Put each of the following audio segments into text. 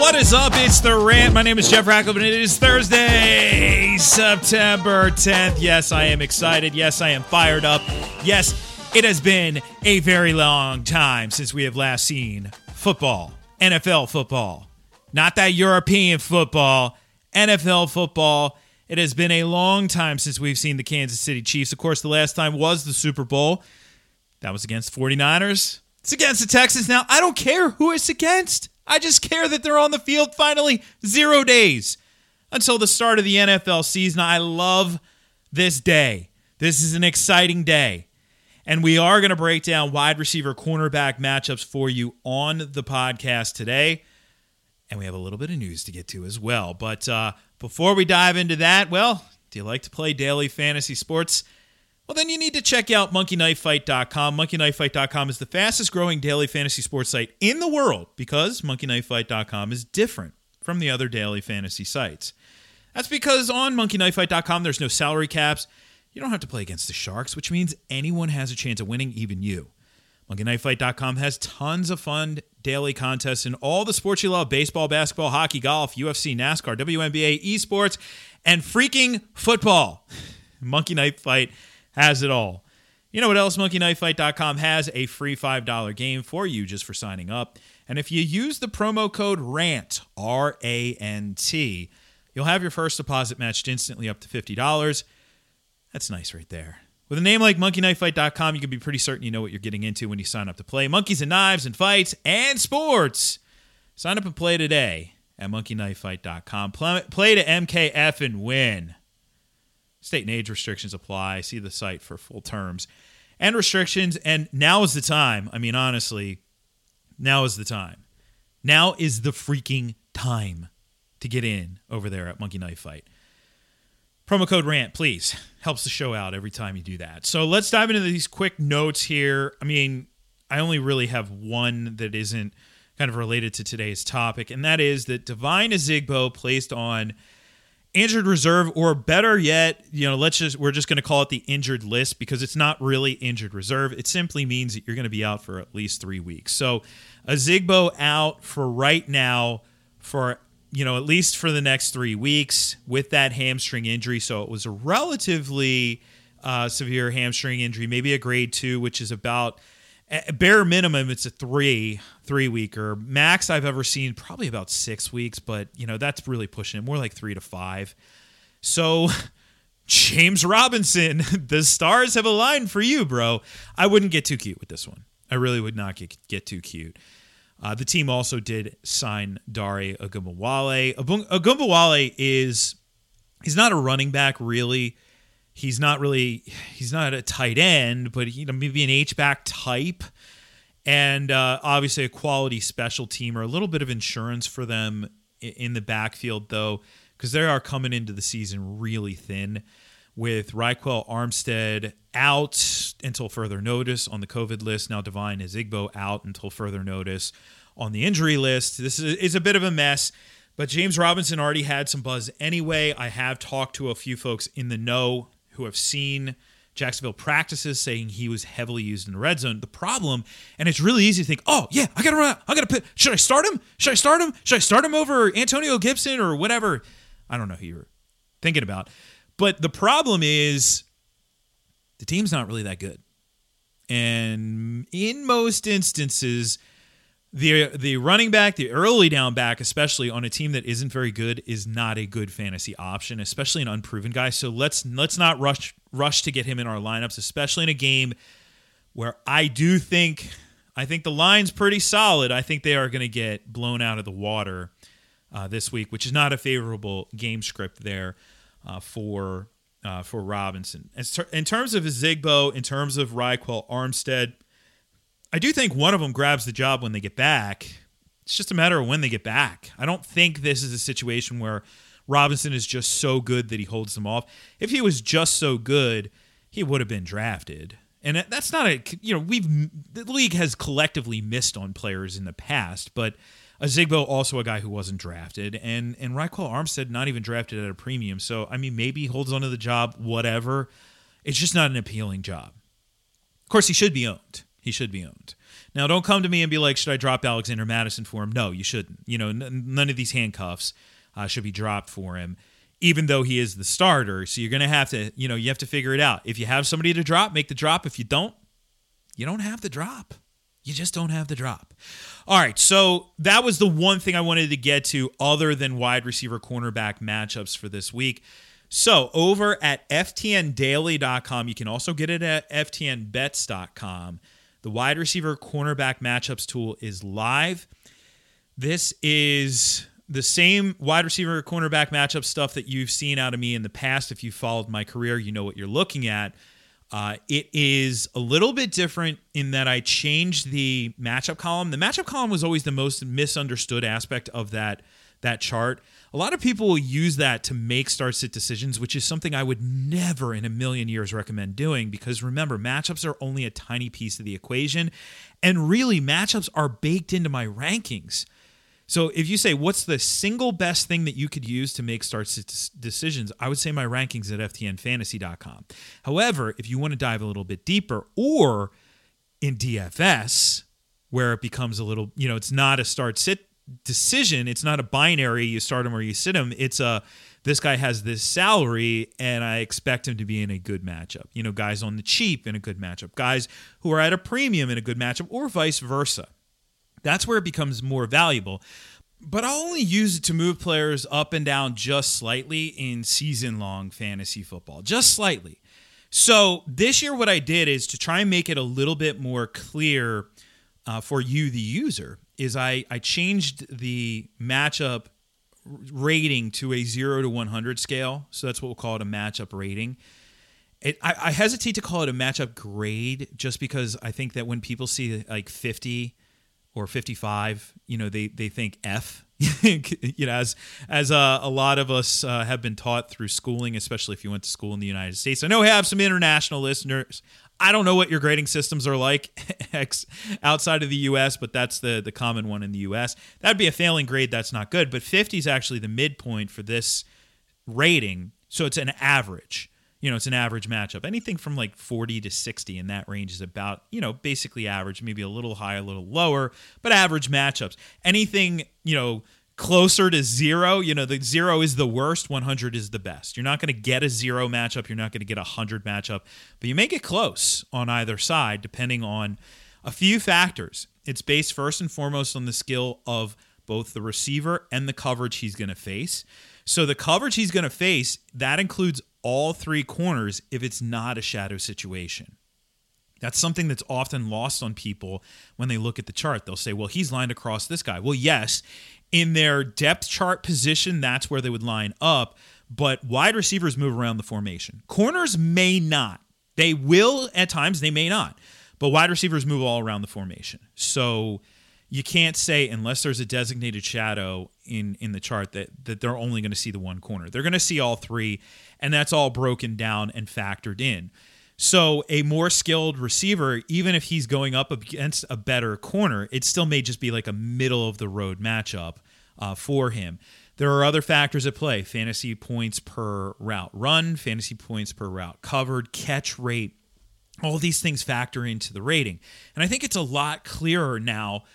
What is up? It's The Rant. My name is Jeff Ratcliffe, and it is Thursday, September 10th. Yes, I am excited. Yes, I am fired up. Yes, it has been a very long time since we have last seen football, NFL football. Not that European football, NFL football. It has been a long time since we've seen the Kansas City Chiefs. Of course, the last time was the Super Bowl. That was against the 49ers. It's against the Texans now. I don't care who it's against. I just care that they're on the field finally. 0 days until the start of the NFL season. I love this day. This is an exciting day. And we are going to break down wide receiver cornerback matchups for you on the podcast today. And we have a little bit of news to get to as well. But before we dive into that, well, do you like to play daily fantasy sports? Well, then you need to check out monkeyknifefight.com. Monkeyknifefight.com is the fastest growing daily fantasy sports site in the world because monkeyknifefight.com is different from the other daily fantasy sites. That's because on monkeyknifefight.com, there's no salary caps. You don't have to play against the Sharks, which means anyone has a chance of winning, even you. monkeyknifefight.com has tons of fun daily contests in all the sports you love: baseball, basketball, hockey, golf, UFC, NASCAR, WNBA, esports, and freaking football. Monkey Knife Fight has it all. You know what else? monkeyknifefight.com has a free $5 game for you just for signing up. And if you use the promo code RANT, R-A-N-T, you'll have your first deposit matched instantly up to $50. That's nice right there. With a name like monkeyknifefight.com, you can be pretty certain you know what you're getting into when you sign up to play monkeys and knives and fights and sports. Sign up and play today at monkeyknifefight.com. Play to MKF and win. State and age restrictions apply. See the site for full terms and restrictions. And now is the time. I mean, honestly, now is the time. Now is the freaking time to get in over there at Monkey Knife Fight. Promo code RANT, please. Helps the show out every time you do that. So let's dive into these quick notes here. I mean, I only really have one that isn't kind of related to today's topic, and that is that Devine Ozigbo placed on injured reserve, or better yet, we're just going to call it the injured list because it's not really injured reserve. It simply means that you're going to be out for at least 3 weeks. So Ozigbo out for right now for, at least for the next 3 weeks with that hamstring injury. So it was a relatively severe hamstring injury, maybe a grade 2, which is about, bare minimum, it's a three-weeker. Max I've ever seen probably about 6 weeks, but that's really pushing it, more like 3 to 5. So James Robinson, the stars have aligned for you, bro. I wouldn't get too cute with this one. I really would not get too cute. The team also did sign Dare Ogunbowale. Ogunbowale he's not a running back really. He's not a tight end, but maybe an H-back type. And obviously a quality special teamer, a little bit of insurance for them in the backfield, though, because they are coming into the season really thin with Raquel Armstead out until further notice on the COVID list. Now Devine Ozigbo out until further notice on the injury list. This is a bit of a mess. But James Robinson already had some buzz anyway. I have talked to a few folks in the know who have seen Jacksonville practices saying he was heavily used in the red zone. The problem, and it's really easy to think, oh, yeah, I got to run out. I got to put, should I start him? Should I start him over Antonio Gibson or whatever? I don't know who you're thinking about. But the problem is the team's not really that good. And in most instances, the running back, the early down back, especially on a team that isn't very good, is not a good fantasy option, especially an unproven guy. So let's not rush to get him in our lineups, especially in a game where I think the line's pretty solid. I think they are going to get blown out of the water this week, which is not a favorable game script there for Robinson. In terms of Ozigbo, in terms of Raquel Armstead, I do think one of them grabs the job when they get back. It's just a matter of when they get back. I don't think this is a situation where Robinson is just so good that he holds them off. If he was just so good, he would have been drafted. And that's not the league has collectively missed on players in the past, but Ozigbo also a guy who wasn't drafted, and Raquel Armstead not even drafted at a premium. So, I mean, maybe he holds onto the job, whatever. It's just not an appealing job. Of course, he should be owned. He should be owned. Now, don't come to me and be like, should I drop Alexander Mattison for him? No, you shouldn't. None of these handcuffs should be dropped for him, even though he is the starter. So you're going to have to, you have to figure it out. If you have somebody to drop, make the drop. If you don't have the drop. You just don't have the drop. All right, so that was the one thing I wanted to get to other than wide receiver cornerback matchups for this week. So over at ftndaily.com, you can also get it at ftnbets.com. The wide receiver cornerback matchups tool is live. This is the same wide receiver cornerback matchup stuff that you've seen out of me in the past. If you followed my career, you know what you're looking at. It is a little bit different in that I changed the matchup column. The matchup column was always the most misunderstood aspect of that chart. A lot of people will use that to make start-sit decisions, which is something I would never in a million years recommend doing, because remember, matchups are only a tiny piece of the equation, and really matchups are baked into my rankings. So if you say, what's the single best thing that you could use to make start-sit decisions, I would say my rankings at ftnfantasy.com. However, if you want to dive a little bit deeper, or in DFS, where it becomes a little, it's not a start-sit decision, it's not a binary, you start him or you sit him, it's this guy has this salary and I expect him to be in a good matchup. Guys on the cheap in a good matchup, guys who are at a premium in a good matchup, or vice versa. That's where it becomes more valuable. But I'll only use it to move players up and down just slightly in season-long fantasy football, just slightly. So this year what I did is to try and make it a little bit more clear for you, the user, is I changed the matchup rating to a 0 to 100 scale. So that's what we'll call it, a matchup rating. I hesitate to call it a matchup grade just because I think that when people see like 50 or 55, they think F, as a lot of us have been taught through schooling, especially if you went to school in the United States. I know we have some international listeners. I don't know what your grading systems are like outside of the U.S., but that's the common one in the U.S. That'd be a failing grade. That's not good. But 50 is actually the midpoint for this rating. So it's an average. It's an average matchup. Anything from like 40 to 60 in that range is about, basically average, maybe a little higher, a little lower, but average matchups. Anything, closer to 0, the 0 is the worst, 100 is the best. You're not going to get a 0 matchup. You're not going to get a 100 matchup, but you make it close on either side, depending on a few factors. It's based first and foremost on the skill of both the receiver and the coverage he's going to face. So the coverage he's going to face, that includes all three corners if it's not a shadow situation. That's something that's often lost on people when they look at the chart. They'll say, well, he's lined across this guy. Well, yes, in their depth chart position, that's where they would line up, but wide receivers move around the formation. Corners may not. They will at times, they may not, but wide receivers move all around the formation. So you can't say, unless there's a designated shadow in the chart, that they're only going to see the one corner. They're going to see all three, and that's all broken down and factored in. So a more skilled receiver, even if he's going up against a better corner, it still may just be like a middle-of-the-road matchup for him. There are other factors at play: fantasy points per route run, fantasy points per route covered, catch rate. All these things factor into the rating. And I think it's a lot clearer now.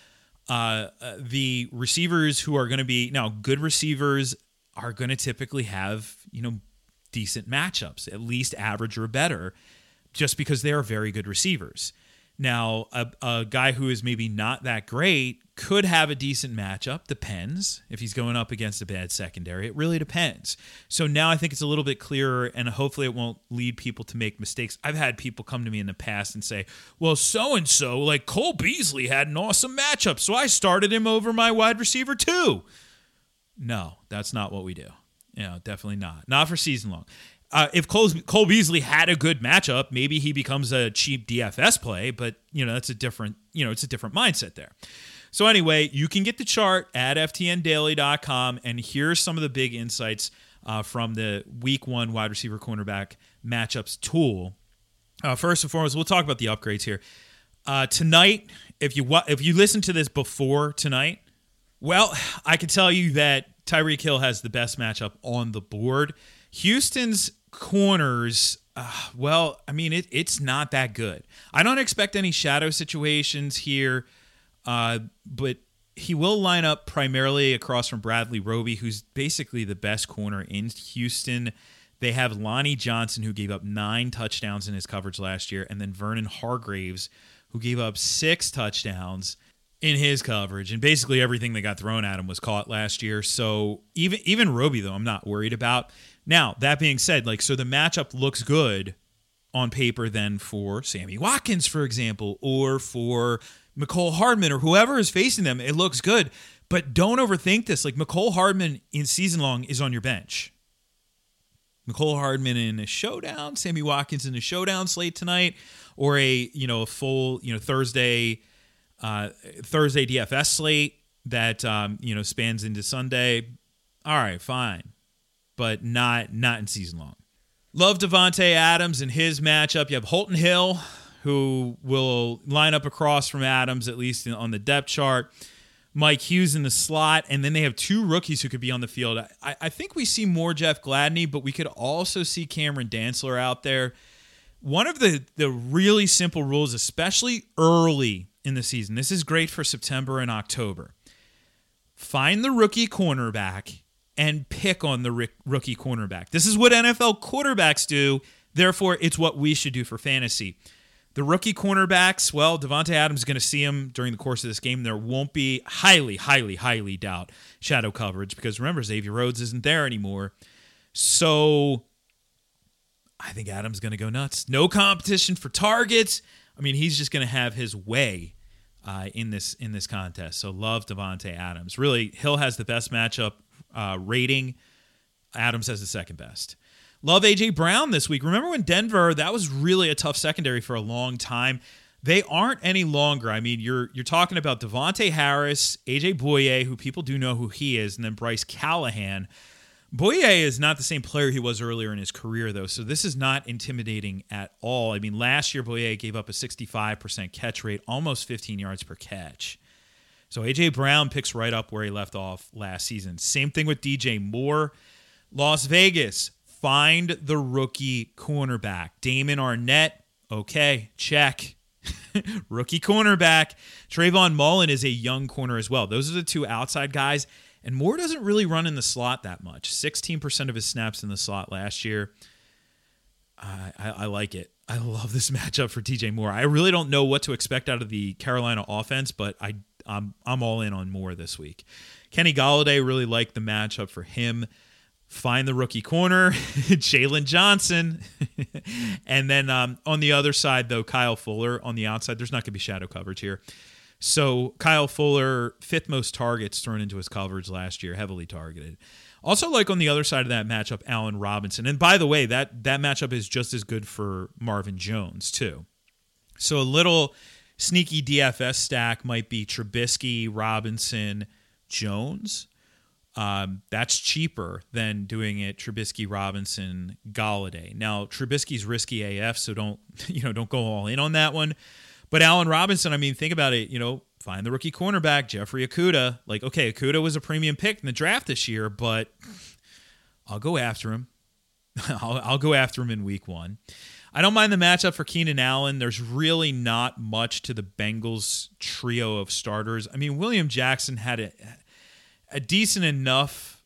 The receivers who are going to be now good receivers are going to typically have, decent matchups, at least average or better, just because they are very good receivers. Now, a guy who is maybe not that great could have a decent matchup. Depends. If he's going up against a bad secondary, it really depends. So now I think it's a little bit clearer, and hopefully it won't lead people to make mistakes. I've had people come to me in the past and say, well, so-and-so, like Cole Beasley had an awesome matchup, so I started him over my wide receiver too. No, that's not what we do. Definitely not. Not for season long. If Cole Beasley had a good matchup, maybe he becomes a cheap DFS play, but that's a different, it's a different mindset there. So anyway, you can get the chart at ftndaily.com, and here's some of the big insights from the Week 1 wide receiver cornerback matchups tool. First and foremost, we'll talk about the upgrades here. Tonight, if you listen to this before tonight, well, I can tell you that Tyreek Hill has the best matchup on the board. Houston's corners, well, I mean, it's not that good. I don't expect any shadow situations here, but he will line up primarily across from Bradley Roby, who's basically the best corner in Houston. They have Lonnie Johnson, who gave up 9 touchdowns in his coverage last year, and then Vernon Hargreaves, who gave up 6 touchdowns in his coverage. And basically everything that got thrown at him was caught last year. So even Roby, though, I'm not worried about. Now, that being said, so the matchup looks good on paper then for Sammy Watkins, for example, or for Mecole Hardman or whoever is facing them. It looks good. But don't overthink this. Mecole Hardman in season long is on your bench. Mecole Hardman in a showdown, Sammy Watkins in a showdown slate tonight, or a full Thursday DFS slate that spans into Sunday. All right, fine, but not in season long. Love Davante Adams in his matchup. You have Holton Hill, who will line up across from Adams, at least on the depth chart. Mike Hughes in the slot, and then they have 2 rookies who could be on the field. I think we see more Jeff Gladney, but we could also see Cameron Dantzler out there. One of the really simple rules, especially early in the season, this is great for September and October. Find the rookie cornerback and pick on the rookie cornerback. This is what NFL quarterbacks do, therefore it's what we should do for fantasy. The rookie cornerbacks, well, Davante Adams is going to see him during the course of this game. There won't be highly doubt shadow coverage because remember, Xavier Rhodes isn't there anymore. So I think Adams is going to go nuts. No competition for targets. I mean, he's just going to have his way in this contest. So love Davante Adams. Really, Hill has the best matchup rating. Adams has the second best. Love A.J. Brown this week. Remember when Denver, that was really a tough secondary for a long time. They aren't any longer. I mean, you're talking about Devontae Harris, A.J. Bouye, who people do know who he is, and then Bryce Callahan. Bouye is not the same player he was earlier in his career, though, so this is not intimidating at all. I mean, last year, Bouye gave up a 65% catch rate, almost 15 yards per catch. So A.J. Brown picks right up where he left off last season. Same thing with DJ Moore. Las Vegas, find the rookie cornerback. Damon Arnett, okay, check. Rookie cornerback. Trayvon Mullen is a young corner as well. Those are the 2 outside guys. And Moore doesn't really run in the slot that much. 16% of his snaps in the slot last year. I like it. I love this matchup for DJ Moore. I really don't know what to expect out of the Carolina offense, but I'm all in on Moore this week. Kenny Golladay, really like the matchup for him. Find the rookie corner, Jalen Johnson. And then on the other side, though, Kyle Fuller on the outside. There's not going to be shadow coverage here. So Kyle Fuller, 5th most targets thrown into his coverage last year, heavily targeted. Also, like on the other side of that matchup, Allen Robinson. And by the way, that matchup is just as good for Marvin Jones, too. So a little sneaky DFS stack might be Trubisky, Robinson, Jones. That's cheaper than doing it Trubisky, Robinson, Golladay. Now, Trubisky's risky AF, so don't go all in on that one. But Allen Robinson, I mean, think about it, find the rookie cornerback, Jeffrey Okudah. Okay, Okudah was a premium pick in the draft this year, but I'll go after him. I'll go after him in week 1. I don't mind the matchup for Keenan Allen. There's really not much to the Bengals trio of starters. I mean, William Jackson had a decent enough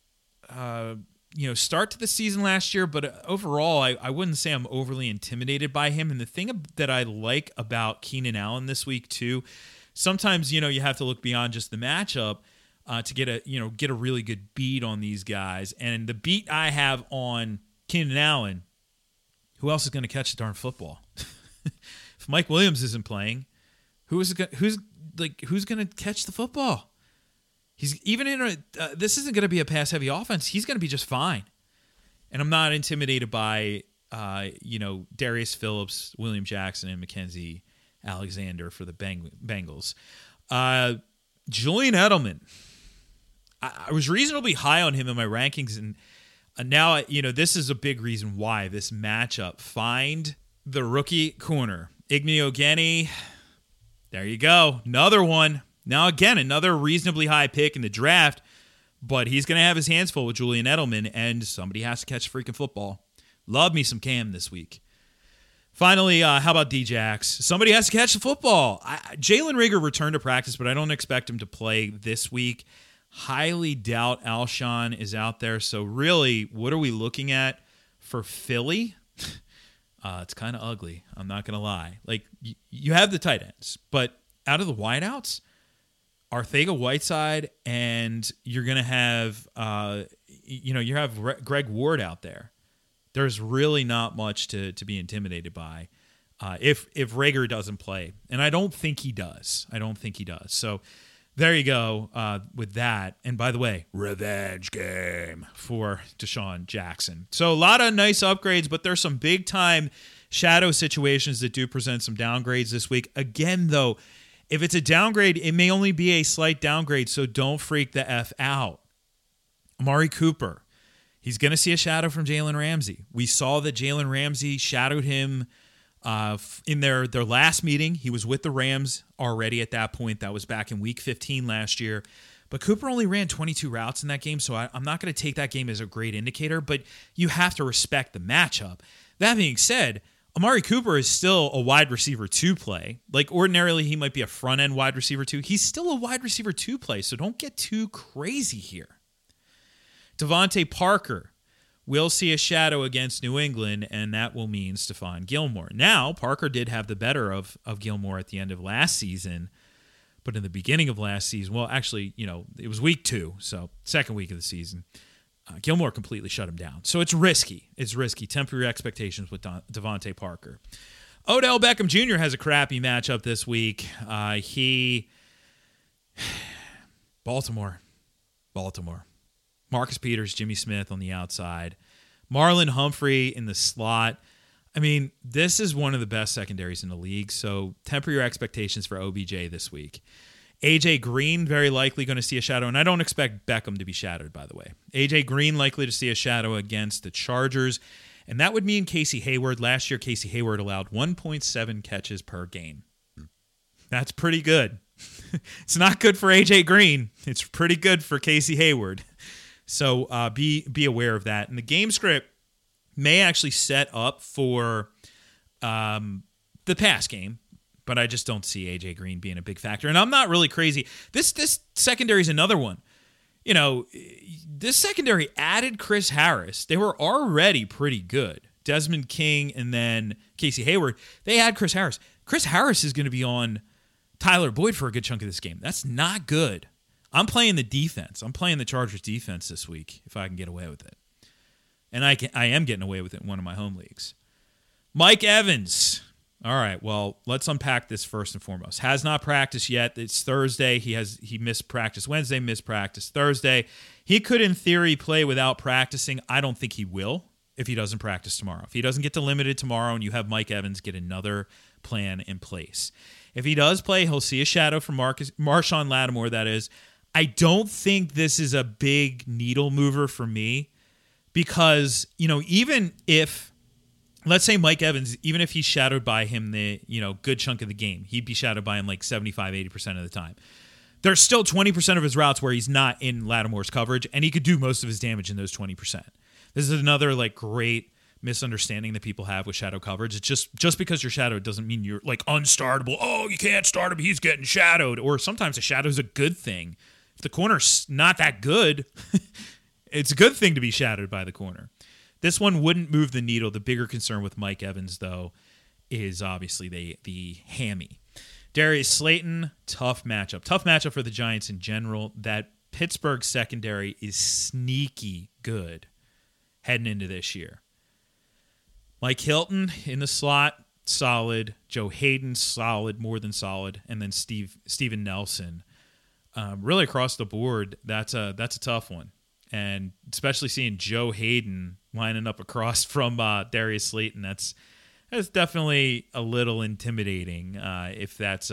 start to the season last year, but overall, I wouldn't say I'm overly intimidated by him. And the thing that I like about Keenan Allen this week too, sometimes you have to look beyond just the matchup to get a really good beat on these guys. And the beat I have on Keenan Allen, who else is going to catch the darn football? If Mike Williams isn't playing, who's going to catch the football? He's even in this isn't going to be a pass-heavy offense. He's going to be just fine. And I'm not intimidated by, Darius Phillips, William Jackson, and Mackenzie Alexander for the Bengals. Julian Edelman. I was reasonably high on him in my rankings, and now, this is a big reason why this matchup. Find the rookie corner. Igny Ogene. There you go. Another one. Now, again, another reasonably high pick in the draft, but he's going to have his hands full with Julian Edelman, and somebody has to catch freaking football. Love me some Cam this week. Finally, how about Djax? Somebody has to catch the football. Jalen Reagor returned to practice, but I don't expect him to play this week. Highly doubt Alshon is out there. So really, what are we looking at for Philly? It's kind of ugly. I'm not going to lie. Like, you have the tight ends, but out of the wideouts, Arcega-Whiteside, and you're going to have, you have Greg Ward out there. There's really not much to be intimidated by if Reagor doesn't play. And I don't think he does. So there you go with that. And by the way, revenge game for Deshaun Jackson. So a lot of nice upgrades, but there's some big-time shadow situations that do present some downgrades this week. Again, though, if it's a downgrade, it may only be a slight downgrade, so don't freak the F out. Amari Cooper. He's going to see a shadow from Jalen Ramsey. We saw that Jalen Ramsey shadowed him in their last meeting. He was with the Rams already at that point. That was back in Week 15 last year. But Cooper only ran 22 routes in that game, so I'm not going to take that game as a great indicator, but you have to respect the matchup. That being said, Amari Cooper is still a wide receiver 2 play. Like, ordinarily, he might be a front-end wide receiver 2. He's still a wide receiver 2 play, so don't get too crazy here. Devontae Parker will see a shadow against New England, and that will mean Stephon Gilmore. Now, Parker did have the better of Gilmore at the end of last season, but in the beginning of last season, well, actually, it was week 2, so second week of the season, Gilmore completely shut him down. So it's risky. Temper your expectations with Devontae Parker. Odell Beckham Jr. has a crappy matchup this week. Baltimore. Marcus Peters, Jimmy Smith on the outside. Marlon Humphrey in the slot. I mean, this is one of the best secondaries in the league, so temper your expectations for OBJ this week. A.J. Green, very likely going to see a shadow, and I don't expect Beckham to be shadowed, by the way. A.J. Green likely to see a shadow against the Chargers, and that would mean Casey Hayward. Last year, Casey Hayward allowed 1.7 catches per game. That's pretty good. It's not good for A.J. Green. It's pretty good for Casey Hayward. So be aware of that. And the game script may actually set up for the pass game, but I just don't see A.J. Green being a big factor. And I'm not really crazy. This secondary is another one. This secondary added Chris Harris. They were already pretty good. Desmond King and then Casey Hayward. They had Chris Harris. Chris Harris is going to be on Tyler Boyd for a good chunk of this game. That's not good. I'm playing the defense. I'm playing the Chargers defense this week if I can get away with it. And I am getting away with it in one of my home leagues. Mike Evans. All right, well, let's unpack this first and foremost. Has not practiced yet. It's Thursday. He missed practice Wednesday, missed practice Thursday. He could, in theory, play without practicing. I don't think he will if he doesn't practice tomorrow. If he doesn't get to limited tomorrow and you have Mike Evans get another plan in place. If he does play, he'll see a shadow from Marshawn Lattimore, that is. I don't think this is a big needle mover for me because, even if, let's say Mike Evans, even if he's shadowed by him the, good chunk of the game, he'd be shadowed by him like 75, 80% of the time. There's still 20% of his routes where he's not in Lattimore's coverage, and he could do most of his damage in those 20%. This is another great misunderstanding that people have with shadow coverage. It's just because you're shadowed doesn't mean you're unstartable. Oh, you can't start him, he's getting shadowed. Or sometimes a shadow is a good thing. If the corner's not that good, it's a good thing to be shadowed by the corner. This one wouldn't move the needle. The bigger concern with Mike Evans, though, is obviously the hammy. Darius Slayton, tough matchup. Tough matchup for the Giants in general. That Pittsburgh secondary is sneaky good heading into this year. Mike Hilton in the slot, solid. Joe Hayden, solid, more than solid. And then Steven Nelson. Really across the board, that's a tough one. And especially seeing Joe Hayden lining up across from Darius Slayton, that's definitely a little intimidating. If that's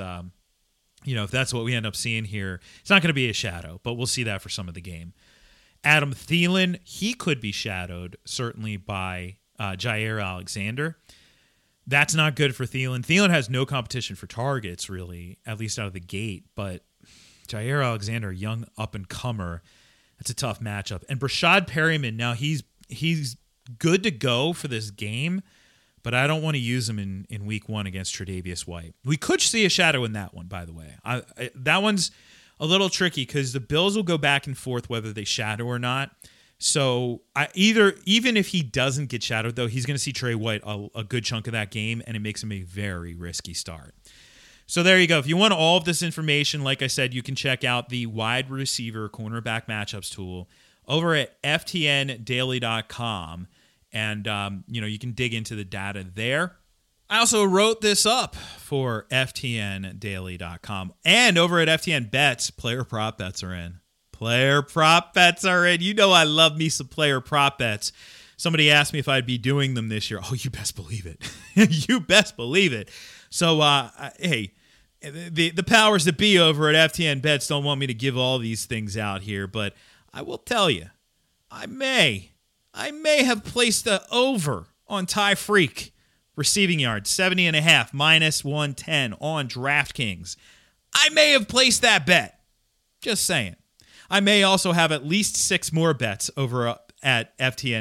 what we end up seeing here, it's not going to be a shadow, but we'll see that for some of the game. Adam Thielen, he could be shadowed certainly by Jair Alexander. That's not good for Thielen. Thielen has no competition for targets, really, at least out of the gate. But Jair Alexander, young up-and-comer, that's a tough matchup. And Brashad Perryman, now he's good to go for this game, but I don't want to use him in week 1 against Tre'Davious White. We could see a shadow in that one, by the way. That one's a little tricky because the Bills will go back and forth whether they shadow or not. So even if he doesn't get shadowed, though, he's going to see Trey White a good chunk of that game, and it makes him a very risky start. So there you go. If you want all of this information, like I said, you can check out the wide receiver cornerback matchups tool over at ftndaily.com. And, you can dig into the data there. I also wrote this up for ftndaily.com. And over at FTN Bets, player prop bets are in. Player prop bets are in. You know I love me some player prop bets. Somebody asked me if I'd be doing them this year. Oh, you best believe it. You best believe it. So, hey, the powers that be over at FTN Bets don't want me to give all these things out here, but I will tell you, I may have placed the over on Ty Freak receiving yards, 70.5, minus 110 on DraftKings. I may have placed that bet. Just saying. I may also have at least 6 more bets over at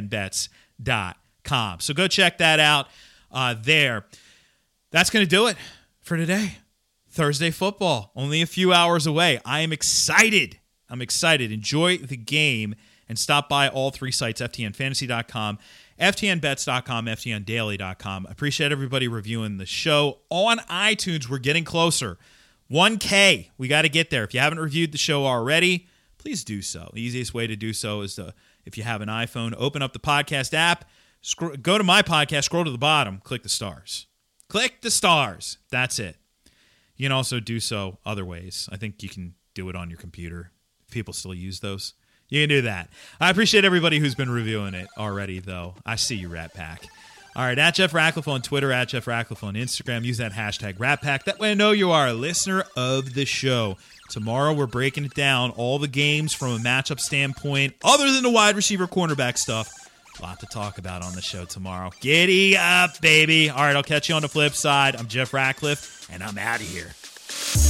ftnbets.com. So go check that out there. That's going to do it for today. Thursday football, only a few hours away. I am excited. Enjoy the game and stop by all 3 sites, ftnfantasy.com, ftnbets.com, ftndaily.com. I appreciate everybody reviewing the show. On iTunes, we're getting closer. 1K. We got to get there. If you haven't reviewed the show already, please do so. The easiest way to do so is to, if you have an iPhone, open up the podcast app, go to my podcast, scroll to the bottom, click the stars. Click the stars. That's it. You can also do so other ways. I think you can do it on your computer. People still use those. You can do that. I appreciate everybody who's been reviewing it already, though. I see you, Rat Pack. All right, at Jeff Ratcliffe on Twitter, at Jeff Ratcliffe on Instagram. Use that hashtag Rat Pack. That way I know you are a listener of the show. Tomorrow we're breaking it down, all the games from a matchup standpoint, other than the wide receiver cornerback stuff. A lot to talk about on the show tomorrow. Giddy up, baby. All right, I'll catch you on the flip side. I'm Jeff Ratcliffe, and I'm out of here.